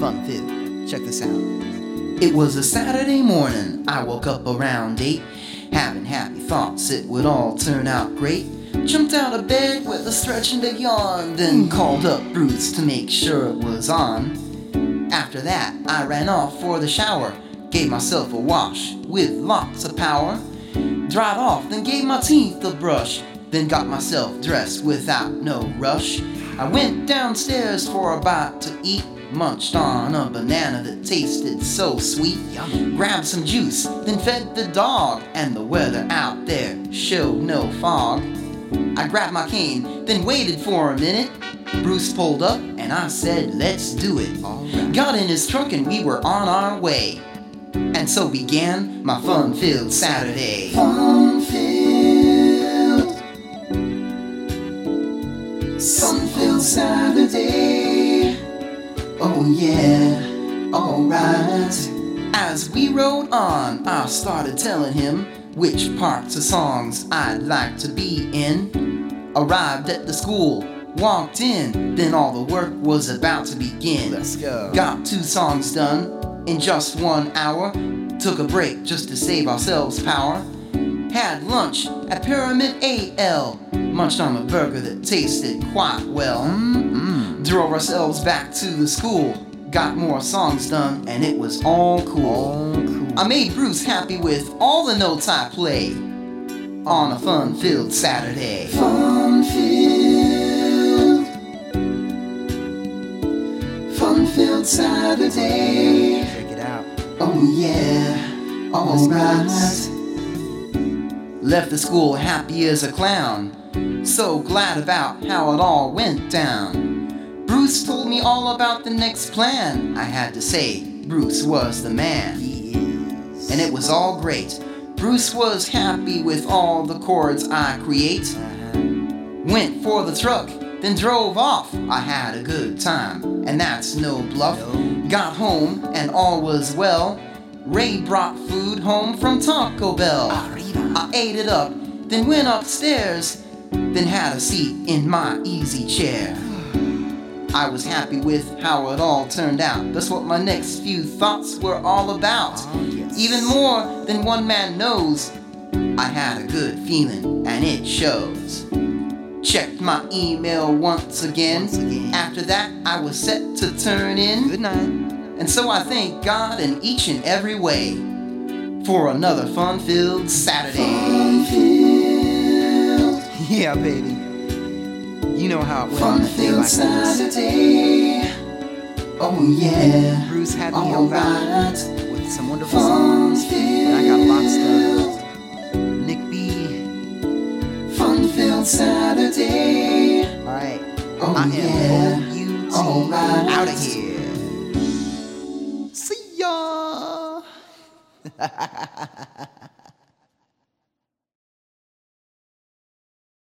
fun-filled. Check this out. It was a Saturday morning, I woke up around 8, having happy thoughts it would all turn out great. Jumped out of bed with a stretch and a yawn, then called up Bruce to make sure it was on. After that, I ran off for the shower, gave myself a wash with lots of power. Dried off, then gave my teeth a brush, then got myself dressed without no rush. I went downstairs for a bite to eat, munched on a banana that tasted so sweet. Yum. Grabbed some juice, then fed the dog, and the weather out there showed no fog. I grabbed my cane, then waited for a minute. Bruce pulled up, and I said, let's do it. Alright. Got in his truck, and we were on our way. And so began my fun-filled Saturday. Fun-filled Saturday. Oh yeah, alright. As we rode on, I started telling him which parts of songs I'd like to be in. Arrived at the school, walked in, then all the work was about to begin. Let's go. Got 2 songs done in just 1 hour. Took a break just to save ourselves power. Had lunch at Pyramid AL. Munched on a burger that tasted quite well. Drove ourselves back to the school. Got more songs done and it was all cool. I made Bruce happy with all the notes I play on a fun-filled Saturday. Fun-filled Saturday. Check it out. Oh yeah, alright. Left the school happy as a clown, so glad about how it all went down. Bruce told me all about the next plan. I had to say, Bruce was the man. He is. And it was all great. Bruce was happy with all the chords I create. Went for the truck, then drove off. I had a good time, and that's no bluff. Got home, and all was well. Ray brought food home from Taco Bell. I ate it up, then went upstairs, then had a seat in my easy chair. I was happy with how it all turned out. That's what my next few thoughts were all about. Oh, yes. Even more than one man knows, I had a good feeling, and it shows. Checked my email once again. After that, I was set to turn in. Good night. And so I thank God in each and every way for another fun-filled Saturday. Yeah, baby. You know how it went on a day like this. Saturday. Oh yeah. Bruce had me over alright. with some wonderful songs. And I got lots to Nick B. Fun-filled Saturday. Alright. Oh I am yeah. OUT Alright. out of here. See ya.